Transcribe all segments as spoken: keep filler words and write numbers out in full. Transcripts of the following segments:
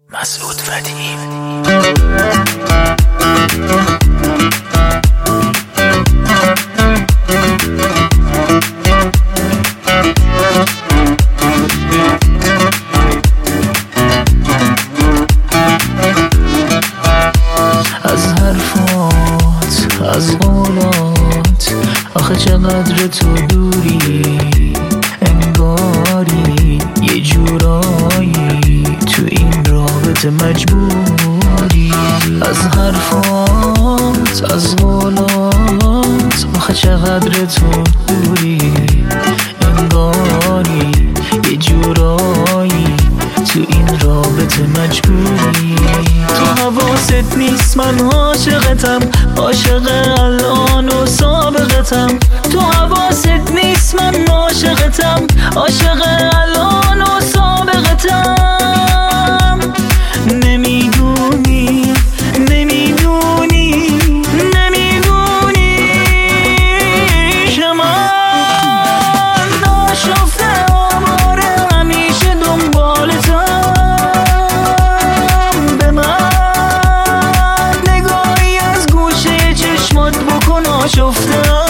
مسعود فدیم. از حرفات، از قولات، آخه چقدر تو دوری، انگاری یه جورایی تو این رابطه مجبوری. از حرفات، از قولات، آخه چقدر تو دوری، انگاری یه جورایی تو این رابطه مجبوری. تو حواست نیست من عاشقتم، عاشق الان و سابقتم. تو حواست نیست من عاشقتم، عاشق الان و سابقتم. نمیدونی نمیدونی نمیدونی که من ناشفته آواره همیشه دنبالتم. به من نگاهی از گوشه چشمات بکن آشفتم.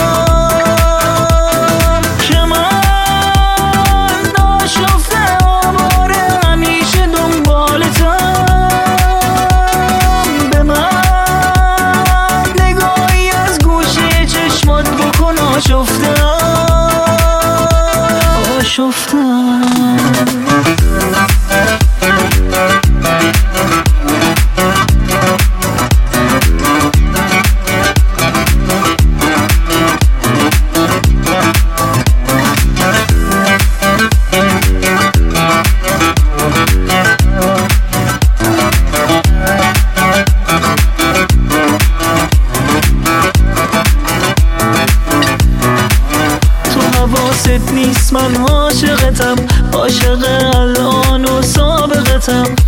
حواست نیست من عاشقتم، عاشق الان و سابقتم.